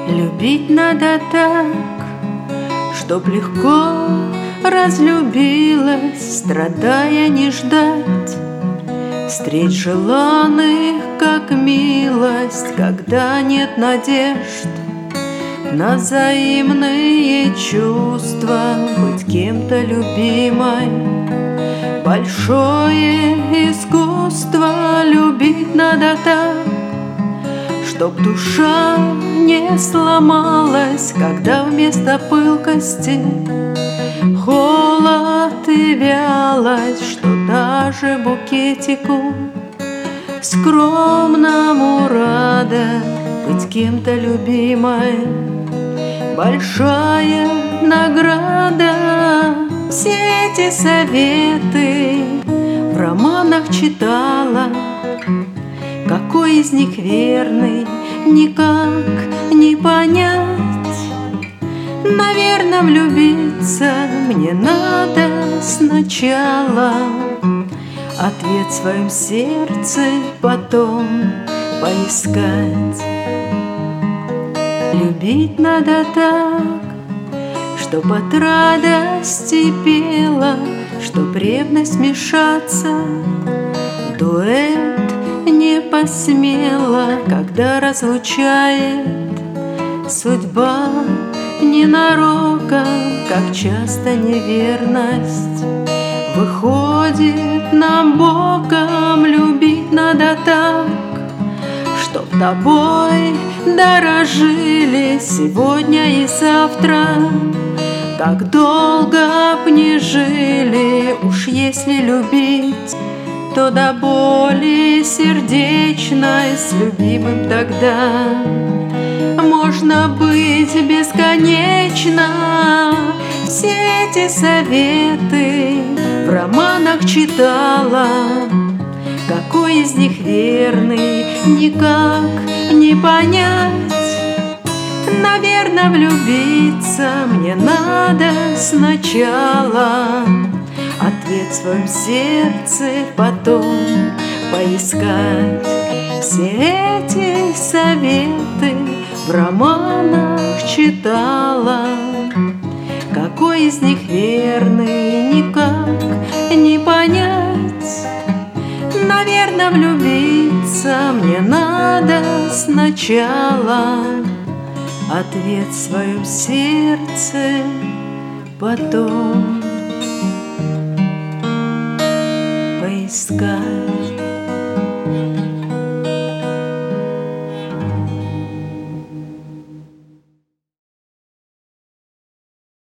Любить надо так, чтоб легко разлюбилась, страдая не ждать встреч желанных, как милость, когда нет надежд на взаимные чувства, быть кем-то любимой. Большое искусство любить надо так, чтоб душа не сломалась, когда вместо пылкости холод и вялость, что даже букетику скромному рада быть кем-то любимой. Большая награда. Все эти советы в романах читала, какой из них верный, никак не понять. Наверное, влюбиться мне надо сначала, ответ в своем сердце потом поискать. Любить надо так, чтоб от радости пела, чтоб ревность мешаться в дуэт не посмела, когда разлучает судьба ненароком, как часто неверность выходит нам боком. Любить надо так, чтоб тобой дорожили сегодня и завтра, как долго б не жили. Уж если любить, то до боли сердечной с любимым тогда можно быть бесконечно. Все эти советы в романах читала, какой из них верный, никак не понять. Наверное, влюбиться мне надо сначала, ответ в своем сердце потом поискать. Все эти советы в романах читала, какой из них верный, никак не понять. Наверное, влюбиться мне надо сначала, ответ в своем сердце потом поискать.